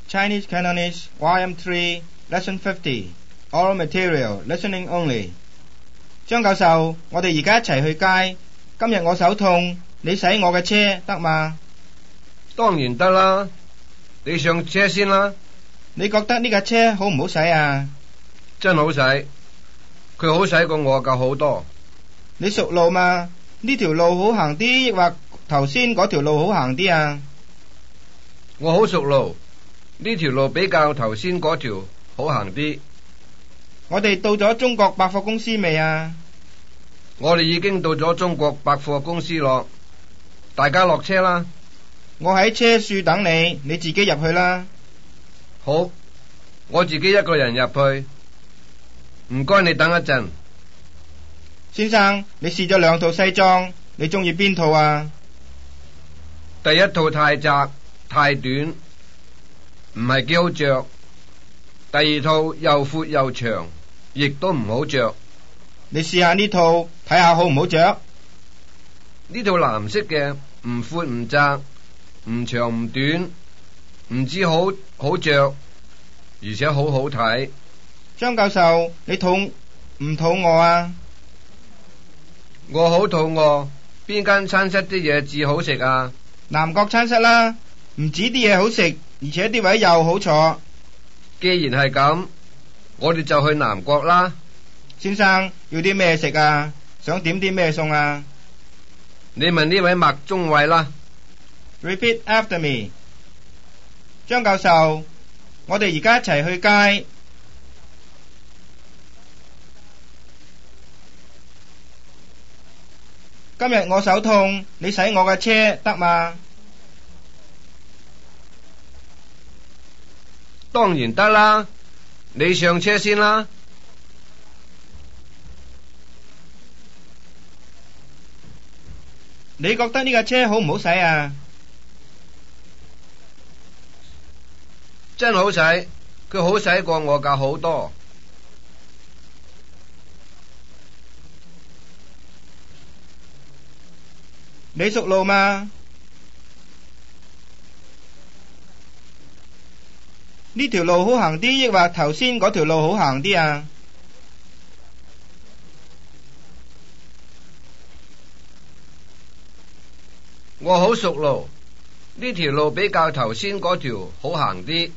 Chinese Cantonese YM3 Lesson 50 Oral Material Listening Only。 張教授，我哋而家一齊去街。今日我手痛，你洗我嘅車得嗎？ 當然得啦，你上車先啦。 你覺得呢架車好唔好使啊？ 真好使，佢好使過我架好多。 你熟路嘛？呢條路好行啲，抑或頭先嗰條路好行啲啊？ 我好熟路，呢條路比較頭先嗰條好行啲。 我哋到咗中國百貨公司未啊？ 我哋已經到咗中國百貨公司咯，大家落車啦。 我喺車處等你，你自己入去啦。 好，我自己一個人入去。唔該，你等一陣。 先生，你試咗兩套西裝，你中意邊套啊？ 第一套太窄太短，唔係幾好着。第二套又闊又長，亦都唔好着。 你試下呢套，睇下好唔好着？ 呢套藍色嘅，唔闊唔窄，唔長唔短，唔止好着，而且好好睇。 張教授，你肚唔肚餓啊？ 我好肚餓，邊間餐室啲嘢至好食啊？ 南國餐室啦，唔止啲嘢好食，而且啲位又好坐。 既然係咁，我哋就去南國啦。 先生，要啲咩食啊？想點啲咩餸啊？ 你問呢位麥中尉啦。 Repeat after me。張教授，我哋而家一齊去街。今日我手痛，你洗我嘅車得嗎？ 當然得啦，你上車先啦。 你覺得呢架車好唔好使啊？ 真好使，佢好使過我架好多。 你熟路嘛？呢條路好行啲，抑或頭先嗰條路好行啲啊？ 我好熟路，呢條路比較頭先嗰條好行啲。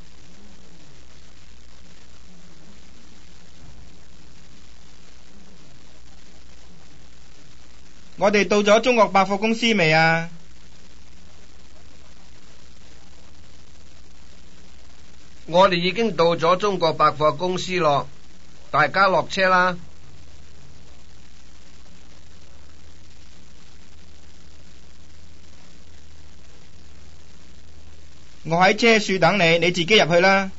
我哋到咗中國百貨公司未啊？ 我哋已經到咗中國百貨公司咯，大家落車啦。 我喺車處等你，你自己入去啦。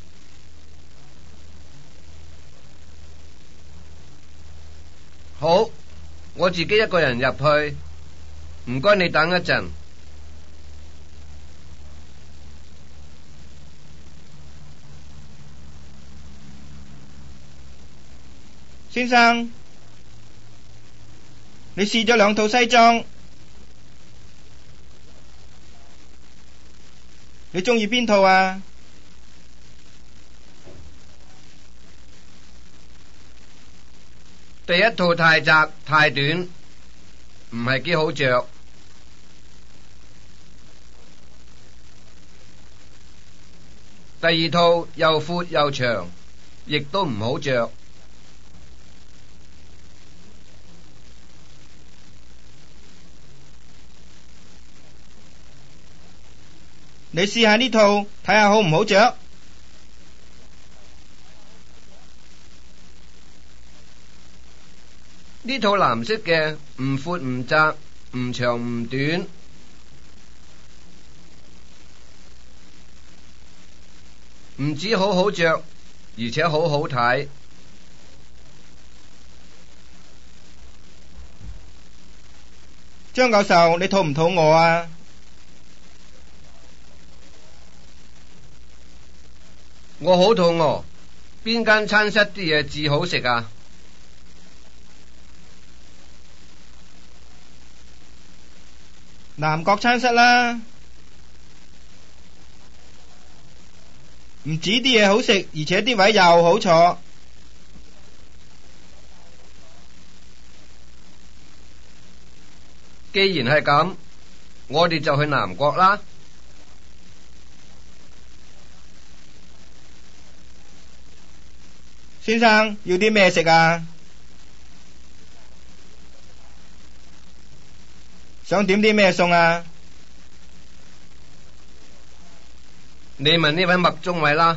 好，我自己一個人入去，唔該你等一陣。 先生，你試咗兩套西裝，你中意邊套啊？ 第一套太窄太短，唔係幾好着。第二套又闊又長，亦都唔好着。 你試下呢套，睇下好唔好着？ 呢套藍色嘅，唔闊唔窄，唔長唔短，唔止好好着，而且好好睇。 張教授，你肚唔肚餓啊？ 我好肚餓，邊間餐室啲嘢至好食啊？ 南國餐室啦。 唔止啲嘢好食，而且啲位又好坐。 既然係咁，我哋就去南國啦。 先生，要啲咩食啊？想點啲咩餸啊？ 你問呢位麥中偉啦。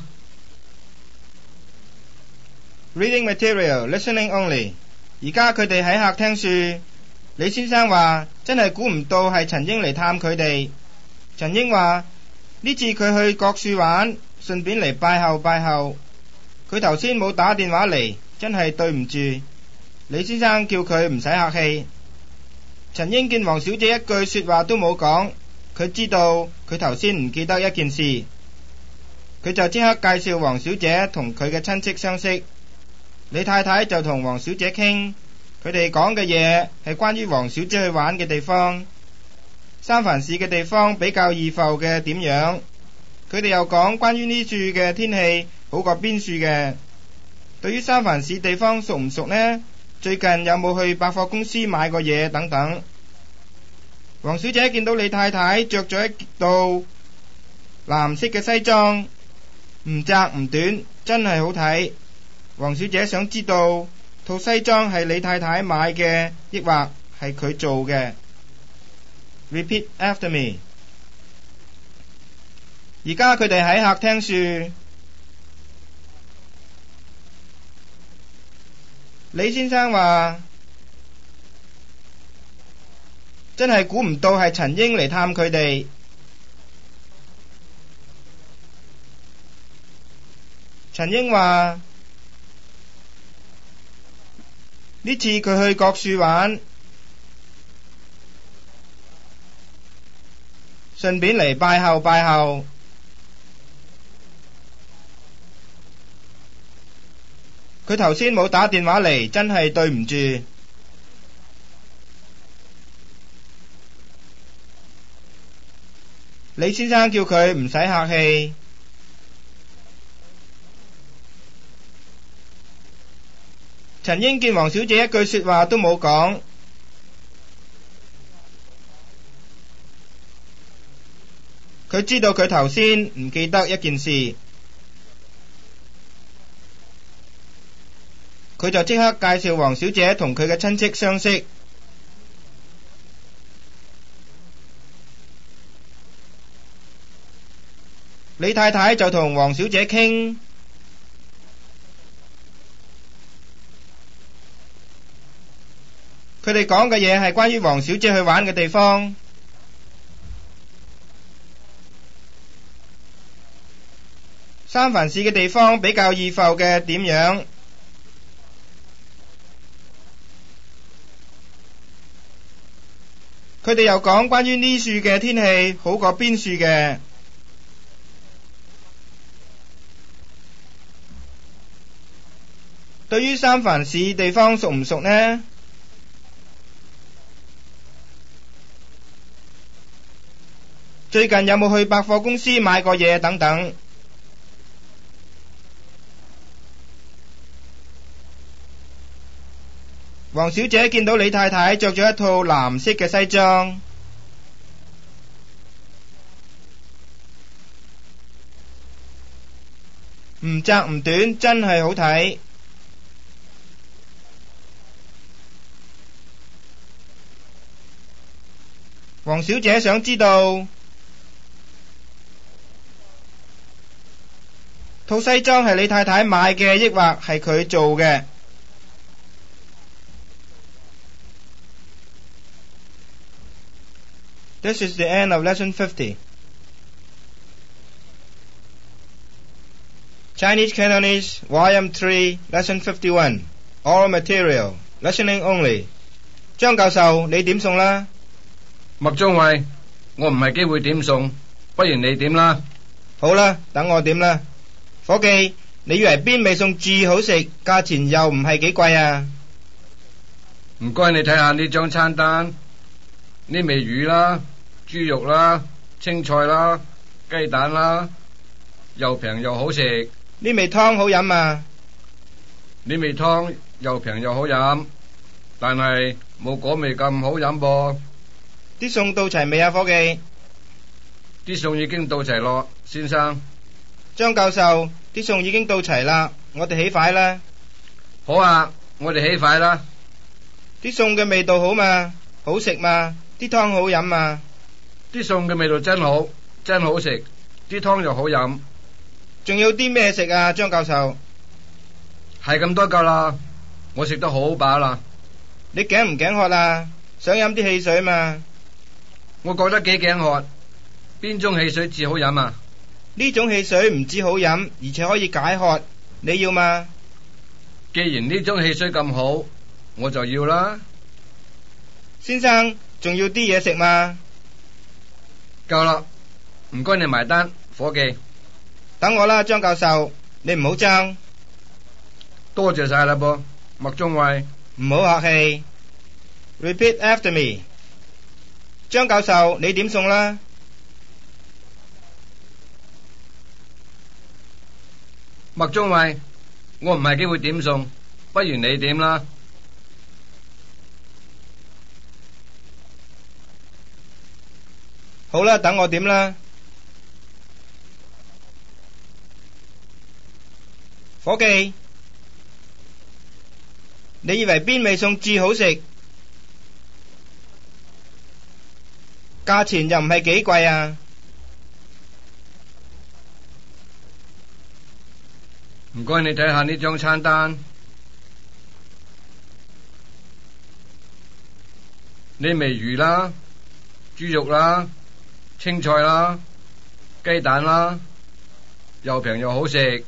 Reading material, listening only。而家佢哋喺客廳樹。李先生話：真係估唔到係陳英嚟探佢哋。陳英話：呢次佢去郭樹玩，順便嚟拜候拜候。佢頭先冇打電話嚟，真係對唔住。李先生叫佢唔使客氣。陳英見黃小姐一句說話都冇講，佢知道佢頭先唔記得一件事，佢就即刻介紹黃小姐同佢嘅親戚相識。李太太就同黃小姐傾，佢哋講嘅嘢係關於黃小姐去玩嘅地方，三藩市嘅地方比較易浮嘅點樣。佢哋又講關於呢處嘅天氣好過邊處嘅。對於三藩市地方熟唔熟呢？最近有冇去百貨公司買過嘢等等。黃小姐見到李太太着咗一套藍色嘅西裝，唔窄唔短，真係好睇。黃小姐想知道套西裝係李太太買嘅，抑或係佢做嘅。Repeat after me。而家佢哋喺客廳樹。李先生話：真係估唔到係陳英嚟探佢哋。陳英話：呢次佢去郭樹玩，順便嚟拜候拜候。佢頭先冇打電話嚟，真係對唔住。李先生叫佢唔使客氣。陳英見黃小姐一句說話都冇講，佢知道佢頭先唔記得一件事，佢就即刻介紹黃小姐同佢嘅親戚相識。李太太就同黃小姐傾，佢哋講嘅嘢係關於黃小姐去玩嘅地方。三藩市嘅地方比較易浮嘅點樣？佢哋又講關於呢處嘅天氣好過邊處嘅。對於三藩市地方熟唔熟呢？最近有冇去百貨公司買過嘢等等。黃小姐見到李太太着咗一套藍色嘅西裝，唔窄唔短，真係好睇。黃小姐想知道套西裝係李太太買嘅，抑或係佢做嘅。This is the end of lesson 50. Chinese Cantonese YM3 lesson 51. Oral material. Listening only. 張教授，你點餸啦？ 麥中偉，我唔係機會點餸，不如你點啦。 好啦，等我點啦。伙計，你以為邊味餸至好食，價錢又唔係幾貴啊？ 唔該，你睇下呢張餐單，呢味魚啦、豬肉啦、青菜啦、雞蛋啦， 又平又好食。 呢味湯好飲啊！ 呢味湯又平又好飲，但係冇嗰味咁好飲噃。 啲餸到齊未啊，伙計？ 啲餸已經到齊咯，先生。 張教授，啲餸已經到齊啦，我哋起筷啦。 好啊，我哋起筷啦。 啲餸嘅味道好嘛？好食嘛？啲湯好飲嘛？ 啲餸嘅味道真好，真好食，啲湯又好飲。 仲有啲咩食啊，張教授？ 係咁多夠啦，我食得好飽啦。 你頸唔頸渴啊？想飲啲汽水嘛？ 我覺得幾頸渴，邊種汽水至好飲啊？ 呢種汽水唔止好飲，而且可以解渴，你要嘛？ 既然呢種汽水咁好，我就要啦。 先生，仲要啲嘢食嘛？ 夠啦，唔該你埋單，伙計。 等我啦，張教授，你唔好爭。 多謝晒啦噃，麥中偉。 唔好客氣。Repeat after me。張教授，你點餸啦？ 麥中偉，我唔係幾會點餸，不如你點啦。 好啦，等我點啦。伙計，你以為邊味餸至好食？價錢又唔係幾貴啊？ 唔該，你睇下呢張餐單。呢味魚啦、豬肉啦、青菜啦、雞蛋啦，又平又好食。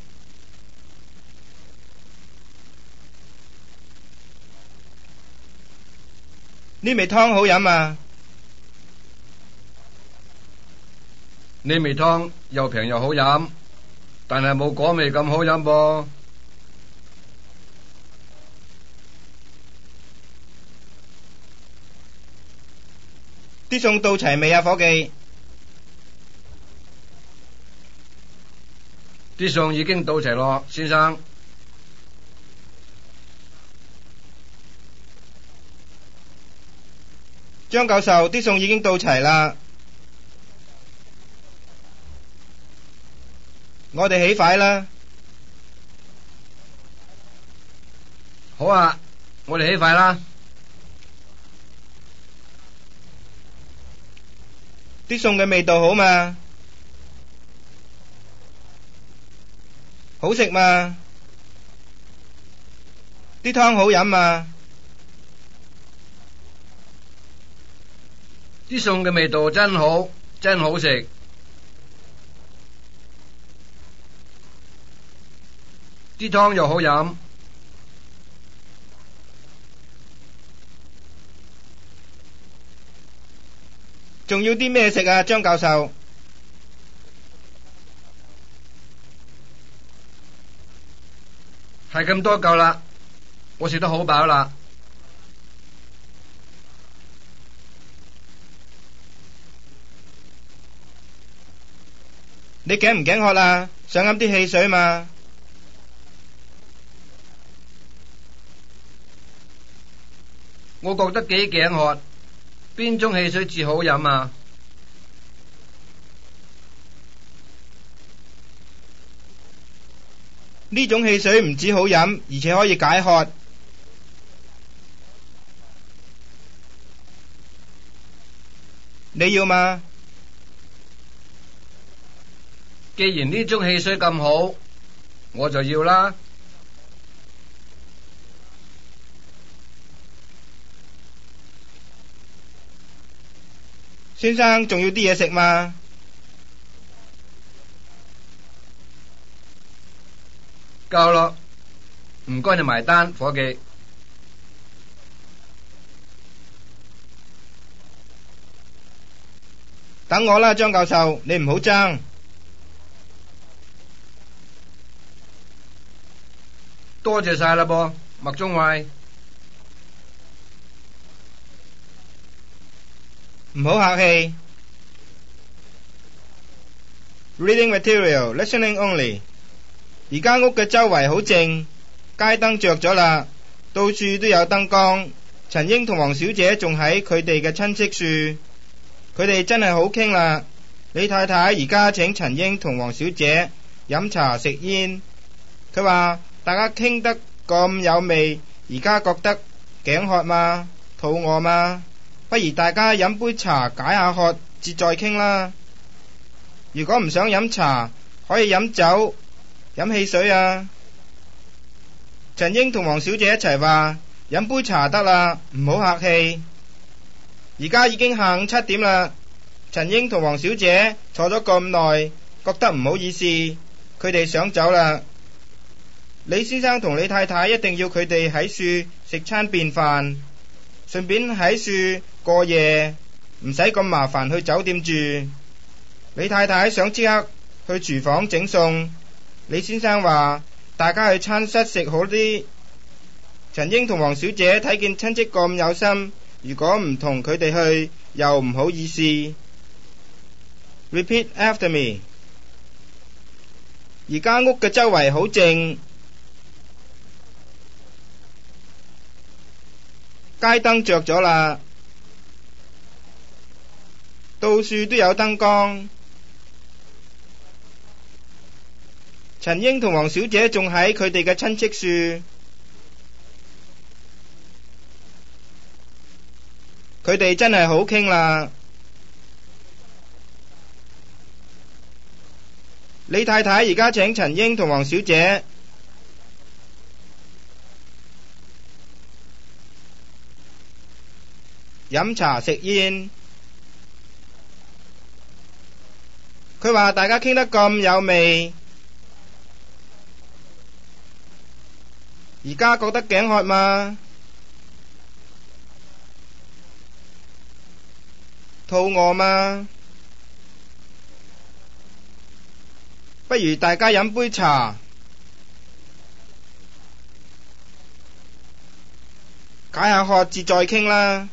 呢味湯好飲啊！ 呢味湯又平又好飲，但係冇嗰味咁好飲噃。 啲餸到齊未啊，伙計？ 啲餸已經到齊咯，先生。 張教授，啲餸已經到齊啦，我哋起筷啦。 好啊，我哋起筷啦。 啲餸嘅味道好嘛？好食嘛？啲湯好飲嘛？ 啲餸嘅味道真好，真好食。啲湯又好飲。 仲要啲咩食啊，張教授？ 係咁多夠啦，我食得好飽啦。 你頸唔頸渴啊？想飲啲汽水嘛？ 我覺得幾頸渴，邊種汽水至好飲啊？ 呢種汽水唔止好飲，而且可以解渴，你要嘛？ 既然呢種汽水咁好，我就要啦。 先生，仲要啲嘢食嘛？ 夠咯，唔該你埋單，伙計。 等我啦，張教授，你唔好爭。 多謝晒啦噃，麥中偉。 唔好客氣。 Reading material, listening only. 而家屋嘅周圍好靜，街燈着咗啦，到處都有燈光。陳英同黃小姐仲喺佢哋嘅親戚處，佢哋真係好傾啦。李太太而家請陳英同黃小姐飲茶食煙，佢話大家傾得咁有味，而家覺得頸渴嘛，肚餓嘛，不如大家飲杯茶解下渴，節再傾啦。如果唔想飲茶，可以飲酒、飲汽水啊。陳英同黃小姐一齊話飲杯茶得啦，唔好客氣。而家已經下午7點啦。陳英同黃小姐坐咗咁耐，覺得唔好意思，佢哋想走啦。李先生同李太太一定要佢哋喺樹食餐便飯，順便喺樹過夜，唔使咁麻煩去酒店住。李太太想即刻去廚房整餸，李先生話大家去餐室食好啲。陳英同黃小姐睇見親戚咁有心，如果唔同佢哋去，又唔好意思。Repeat after me。而家屋嘅周圍好靜，街燈着咗啦，到處都有燈光。陳英同黃小姐仲喺佢哋嘅親戚處，佢哋真係好傾啦。李太太而家請陳英同黃小姐飲茶食煙，佢話大家傾得咁有味，而家覺得頸渴嘛，肚餓嘛，不如大家飲杯茶，解下渴至再傾啦。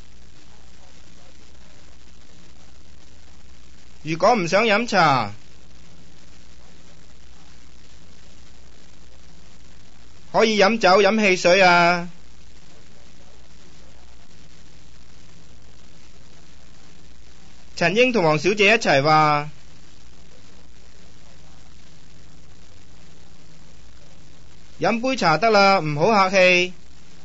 如果唔想飲茶，可以飲酒飲汽水啊。陳英同黃小姐一齊話飲杯茶得啦，唔好客氣。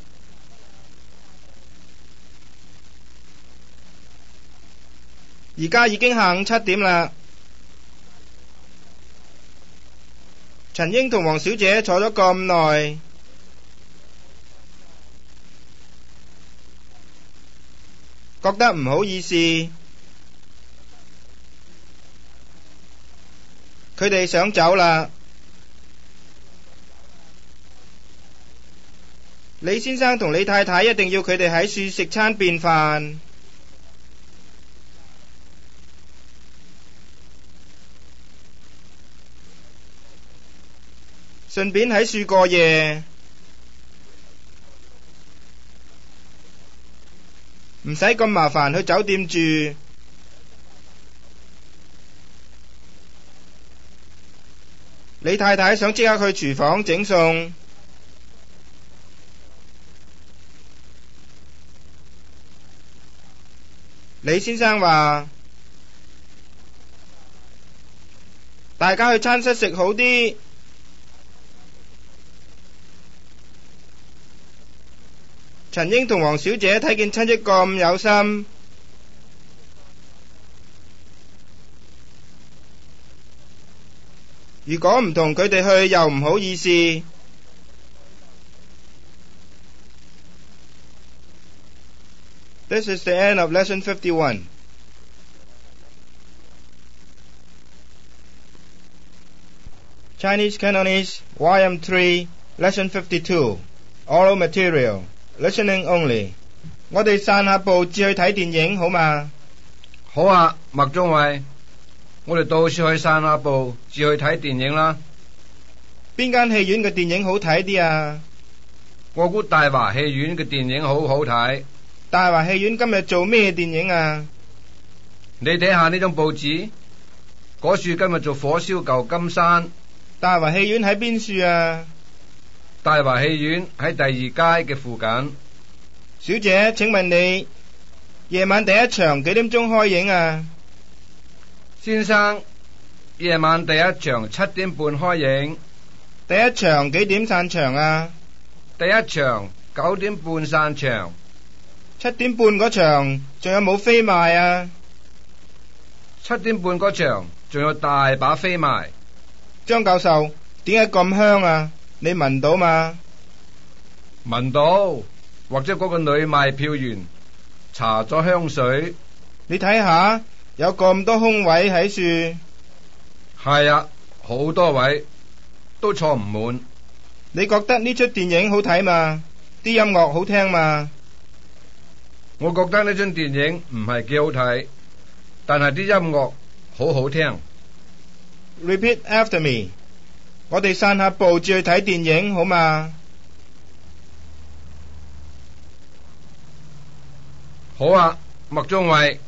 而家已經下午7點啦。陳英同黃小姐坐咗咁耐，覺得唔好意思，佢哋想走啦。李先生同李太太一定要佢哋喺樹食餐便飯。順便喺樹過夜，唔使咁麻煩去酒店住。李太太想即刻去廚房整餸。李先生話大家去餐室食好啲。陳英同黃小姐睇見親戚咁有心，如果唔同佢哋去，又唔好意思。This is the end of lesson 51. Chinese Cantonese YM3 lesson 52. Oral material. Listening only. 我哋散下步至去睇電影好嘛？ 好啊，麥中偉，我哋到處去散下步至去睇電影啦。 邊間戲院嘅電影好睇啲啊？ 我估大華戲院嘅電影好好睇。 大華戲院今日做咩電影啊？ 你睇下呢張報紙， 嗰處今日做火燒舊金山。 大華戲院喺邊處啊？ 大華戲院喺第二街嘅附近。 小姐，請問你夜晚第一場幾點鐘開映啊？ 先生，夜晚第一場7點半開映。 第一場幾點散場啊？ 第一場9點半散場。 7點半嗰場仲有冇飛賣啊 ？7點半嗰場仲有大把飛賣。 張教授，點解咁香啊？你聞到嘛？ 聞到，或者嗰個女賣票員搽咗香水。 你睇下，有咁多空位喺處。 係啊，好多位都坐唔滿。 你覺得呢出電影好睇嘛？啲音樂好聽嘛？ 我覺得呢出電影唔係幾好睇，但係啲音樂好好聽。 Repeat after me。我哋散下步至去睇電影好嘛？ 好啊，麥中偉，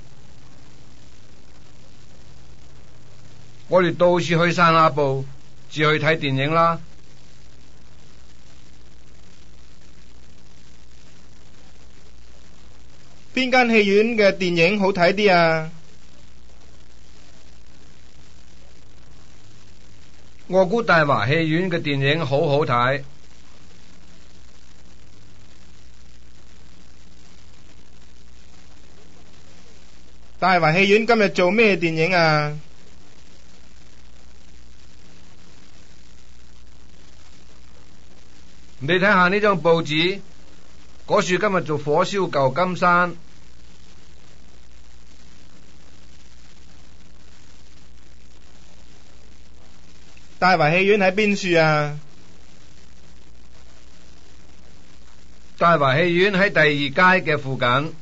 我哋到處去散下步至去睇電影啦。 邊間戲院嘅電影好睇啲啊？ 我估大華戲院嘅電影好好睇。 大華戲院今日做咩電影啊？ 你睇下呢張報紙，嗰處今日做火燒舊金山。 大華戲院喺邊處啊？ 大華戲院喺第二街嘅附近。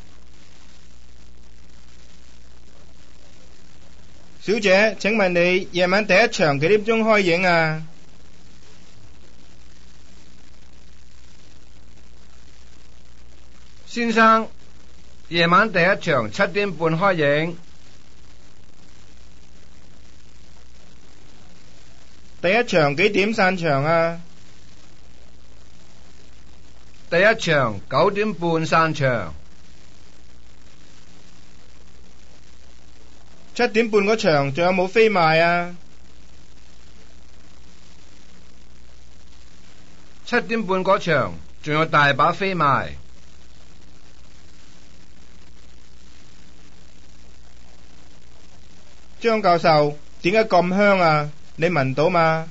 小姐，請問你夜晚第一場幾點鐘開映啊？ 先生，夜晚第一場7點半開映。 第一場幾點散場啊？ 第一場9點半散場。 7點半嗰場仲有冇飛賣啊 ？7點半嗰場仲有大把飛賣。 張教授，點解咁香啊？你聞到嘛？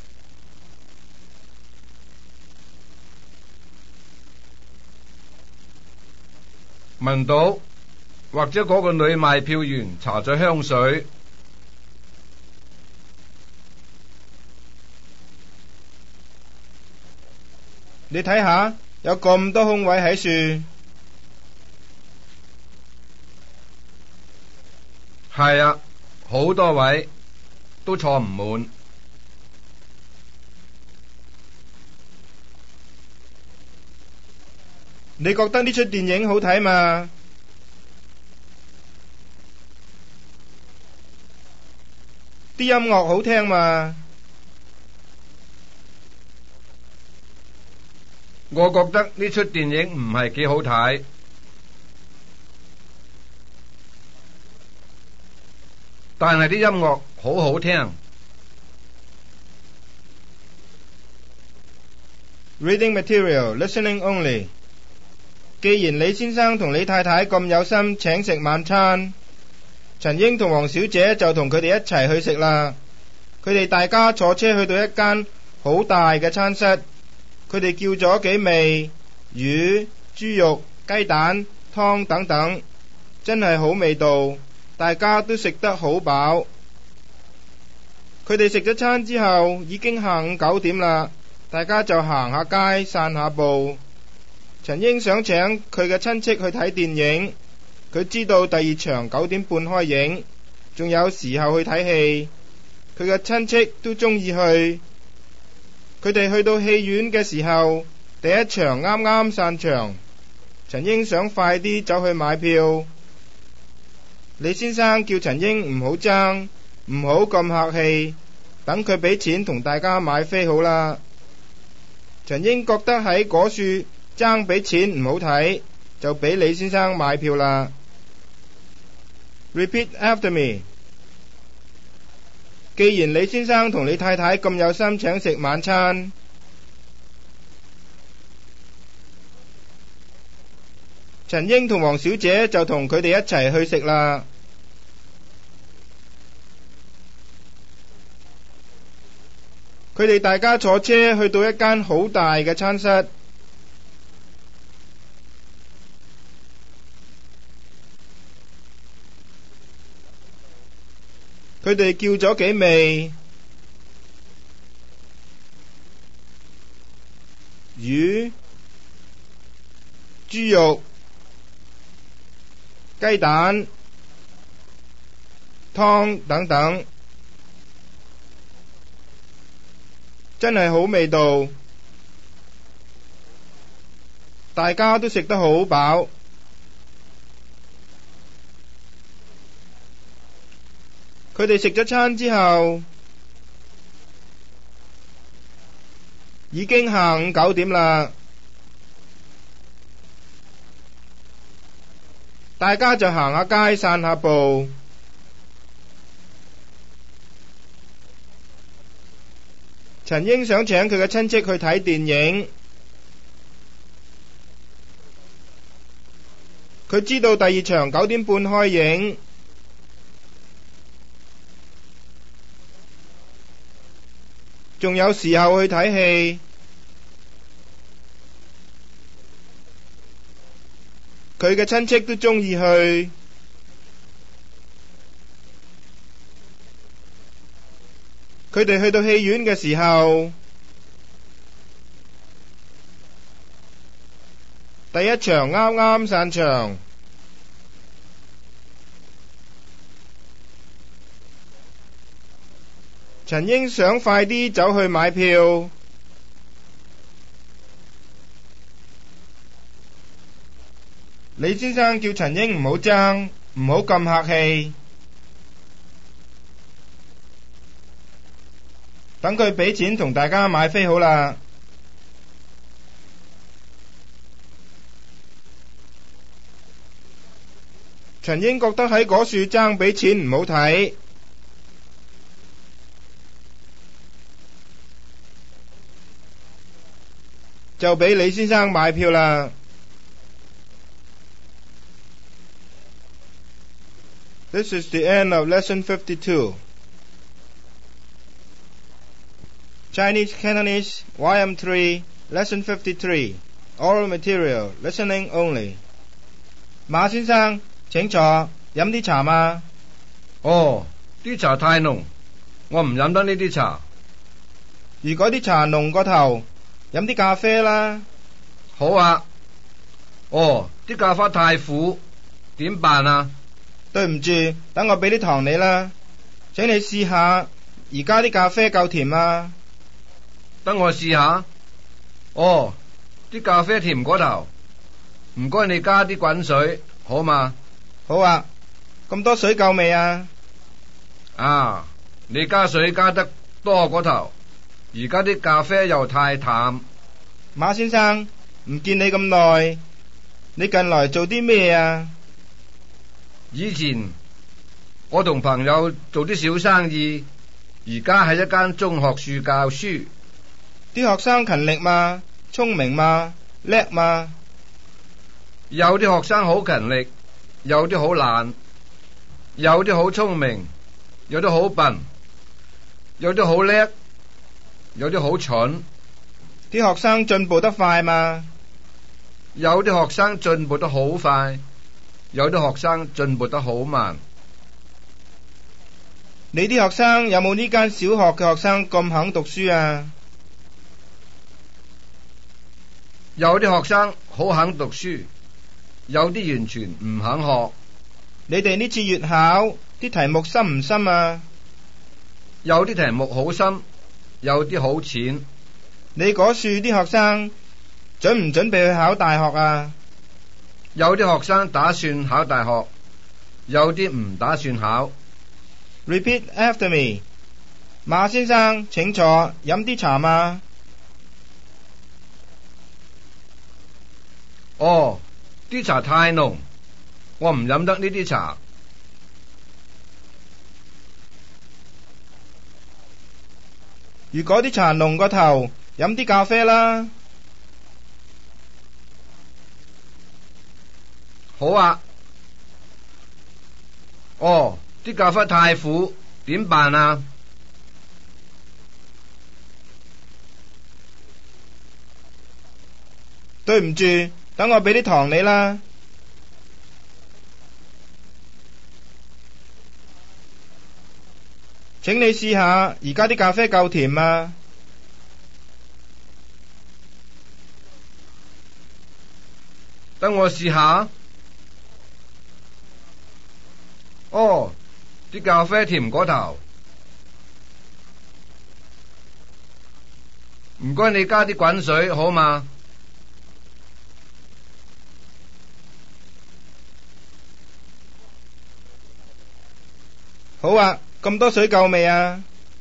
聞到，或者嗰個女賣票員搽咗香水。 你睇下，有咁多空位喺處。 係啊，好多位都坐唔滿。 你覺得呢出電影好睇嘛？啲音樂好聽嘛？ 我覺得呢出電影唔係幾好睇，但係啲音樂好好聽。 Reading material, listening only。既然李先生同李太太咁有心請食晚餐，陳英同黃小姐就同佢哋一齊去食啦。佢哋大家坐車去到一間好大嘅餐室，佢哋叫咗幾味魚、豬肉、雞蛋、湯等等，真係好味道，大家都食得好飽。佢哋食咗餐之後，已經下午9點啦，大家就行下街散下步。陳英想請佢嘅親戚去睇電影，佢知道第二場9點半開映，仲有時候去睇戲，佢嘅親戚都中意去。佢哋去到戲院嘅時候，第一場啱啱散場，陳英想快啲走去買票。李先生叫陳英唔好爭， 唔好咁客氣，等佢俾錢同大家買飛好啦。陳英覺得喺果樹爭俾錢唔好睇，就俾李先生買票啦。Repeat after me。既然李先生同李太太咁有心請食晚餐，陳英同黃小姐就同佢哋一齊去食啦。佢哋大家坐車去到一間好大嘅餐室，佢哋叫咗幾味魚、豬肉、雞蛋、湯等等，真係好味道，大家都食得好飽。佢哋食咗餐之後，已經下午9點啦，大家就行下街散下步。陳英想請佢嘅親戚去睇電影，佢知道第二場9點半開映，仲有時候去睇戲。佢嘅親戚都鍾意去。佢哋去到戲院嘅時候，第一場啱啱散場，陳英想快啲走去買票，李先生叫陳英唔好爭，唔好咁客氣，等佢俾錢同大家買飛好啦。陳英覺得喺果樹爭俾錢唔好睇，就俾李先生買票啦。This is the end of lesson 52. Chinese Cantonese YM3 Lesson 53 Oral Material Listening Only. 馬先生請坐，飲啲茶嘛？ 哦，啲茶太濃，我唔飲得呢啲茶。 如果啲茶濃過頭，飲啲咖啡啦。 好啊。哦，啲咖啡太苦，點辦啊？ 對唔住，等我俾啲糖你啦。請你試下，而家啲咖啡夠甜啊？ 等我試下。哦，啲咖啡甜過頭，唔該你加啲滾水，好嘛？ 好啊。咁多水夠未啊？ 啊，你加水加得多過頭，而家啲咖啡又太淡。 馬先生，唔見你咁耐，你近來做啲咩啊？ 以前我同朋友做啲小生意，而家喺一間中學處教書。 啲學生勤力嘛？聰明嘛？叻嘛？ 有啲學生好勤力，有啲好懶，有啲好聰明，有啲好笨，有啲好叻，有啲好蠢。 啲學生進步得快嘛？ 有啲學生進步得好快，有啲學生進步得好慢。 你啲學生有冇呢間小學嘅學生咁肯讀書啊？ 有啲學生好肯讀書，有啲完全唔肯學。 你哋呢次月考啲題目深唔深啊？ 有啲題目好深，有啲好淺。 你嗰處啲學生準唔準備去考大學啊？ 有啲學生打算考大學，有啲唔打算考。 Repeat after me. 馬先生，請坐，飲啲茶嘛？ 哦，啲茶太濃，我唔飲得呢啲茶。 如果啲茶濃過頭，飲啲咖啡啦。 好啊。哦，啲咖啡太苦，點辦啊？ 對唔住，等我俾啲糖你啦。請你試下，而家啲咖啡夠甜嗎？ 等我試下。哦，啲咖啡甜過頭，唔該你加啲滾水好嗎？ 好啊，咁多水夠未啊？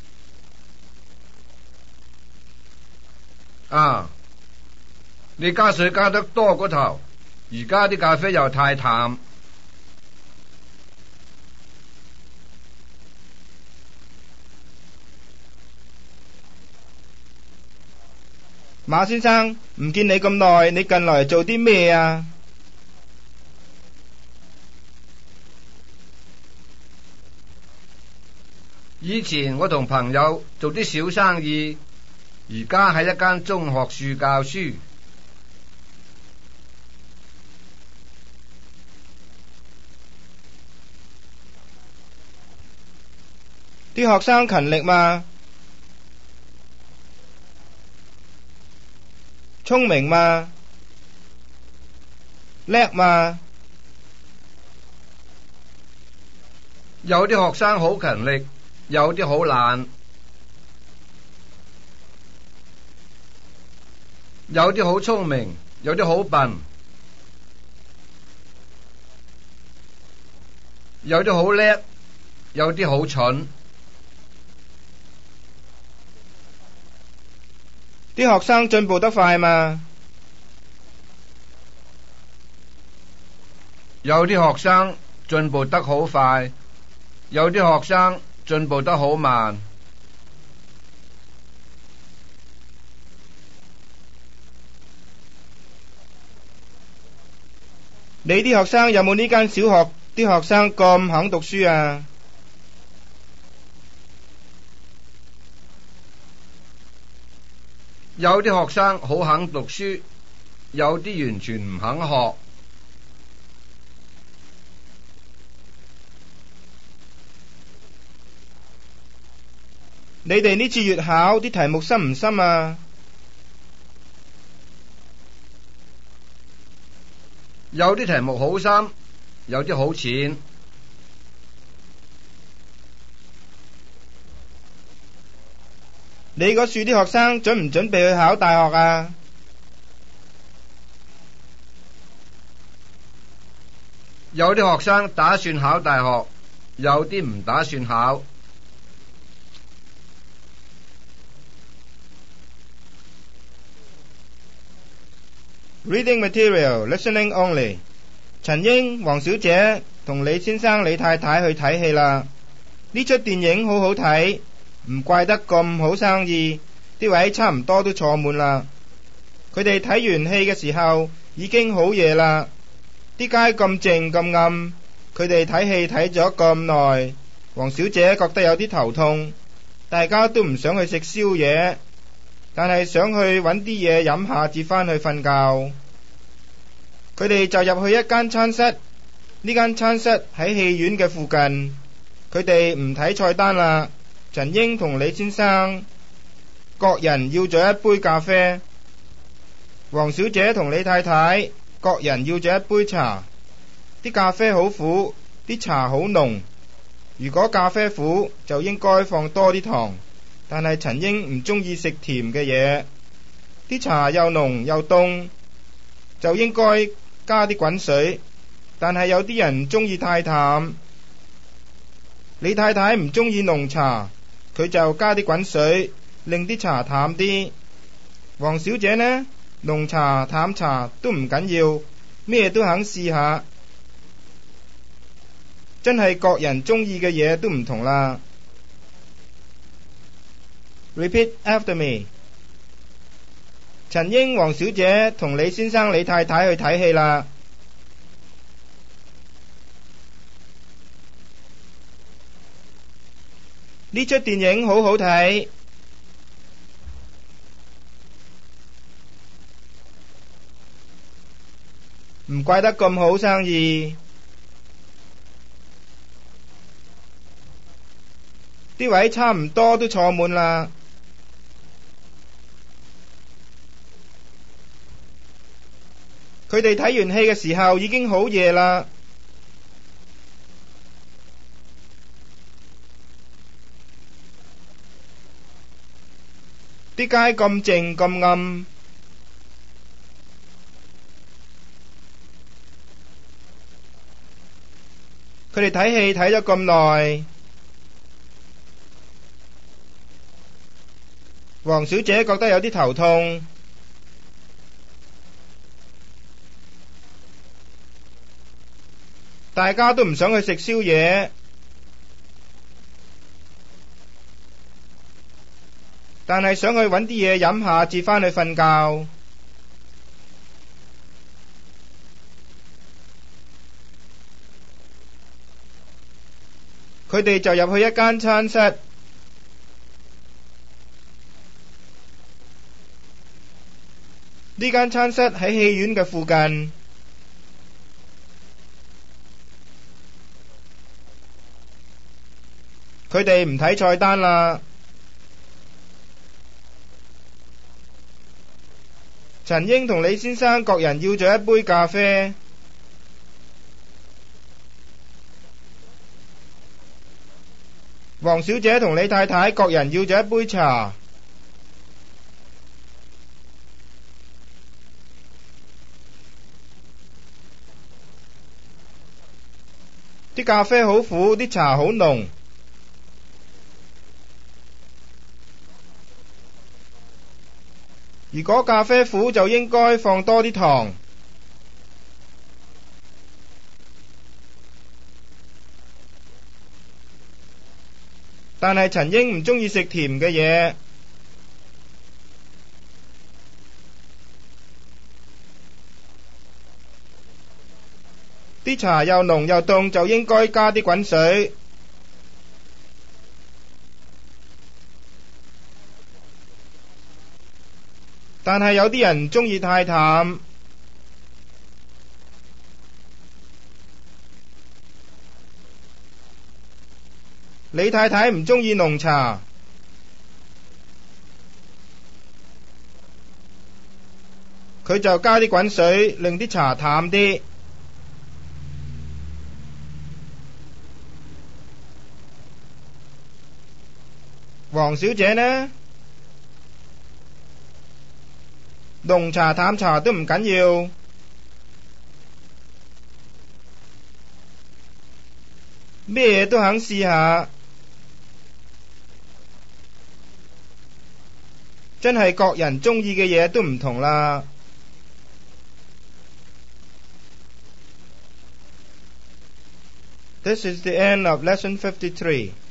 啊，你加水加得多過頭，而家啲咖啡又太淡。 馬先生，唔見你咁耐，你近來做啲咩啊？ 以前我同朋友做啲小生意，而家喺一間中學處教書。 啲學生勤力嘛？聰明嘛？叻嘛？ 有啲學生好勤力，有啲好懶，有啲好聰明，有啲好笨，有啲好叻，有啲好蠢。 啲學生進步得快嘛？ 有啲學生進步得好快，有啲學生進步得好慢。 你啲學生有冇呢間小學啲學生咁肯讀書啊？ 有啲學生好肯讀書，有啲完全唔肯學。 你哋呢次月考啲題目深唔深啊？ 有啲題目好深，有啲好淺。 你嗰處啲學生準唔準備去考大學啊？ 有啲學生打算考大學，有啲唔打算考。 Reading material, listening only. 陳英、黃小姐同李先生、李太太去睇戲啦。呢出電影好好睇，唔怪得咁好生意，啲位差唔多都坐滿啦。佢哋睇完戲嘅時候已經好夜啦，啲街咁靜咁暗，佢哋睇戲睇咗咁耐，黃小姐覺得有啲頭痛，大家都唔想去食宵夜，但係想去揾啲嘢飲下至返去瞓覺。佢哋就入去一間餐室，呢間餐室喺戲院嘅附近。佢哋唔睇菜單啦。陳英同李先生各人要咗一杯咖啡，黃小姐同李太太各人要咗一杯茶。啲咖啡好苦，啲茶好濃。如果咖啡苦就應該放多啲糖，但係陳英唔中意食甜嘅嘢。啲茶又濃又凍，就應該加啲滾水，但係有啲人中意太淡。 你太太唔中意濃茶，佢就加啲滾水，令啲茶淡啲。黃小姐呢，濃茶淡茶都唔緊要，咩都肯試下。真係各人中意嘅嘢都唔同啦。Repeat after me。陳英、黃小姐同李先生、李太太去睇戲啦。呢出電影好好睇。唔怪得咁好生意。啲位差唔多都坐滿啦。佢哋睇完戲嘅時候已經好夜啦。啲街咁靜咁暗。佢哋睇戲睇咗咁耐。黃小姐覺得有啲頭痛。大家都唔想去食宵夜，但係想去搵啲嘢飲下至返去瞓覺。佢哋就入去一間餐室。呢間餐室喺戲院嘅附近。佢哋唔睇菜單啦。陳英同李先生各人要咗一杯咖啡。黃小姐同李太太各人要咗一杯茶。啲咖啡好苦，啲茶好濃。如果咖啡苦就應該放多啲糖。但係陳英唔中意食甜嘅嘢。啲茶又濃又凍，就應該加啲滾水。但係有啲人唔中意太淡。李太太唔中意濃茶，佢就加啲滾水，令啲茶淡啲。黃小姐呢？濃茶淡茶都唔緊要，咩嘢都肯試下。真係各人中意嘅嘢都唔同啦。This is the end of lesson 53.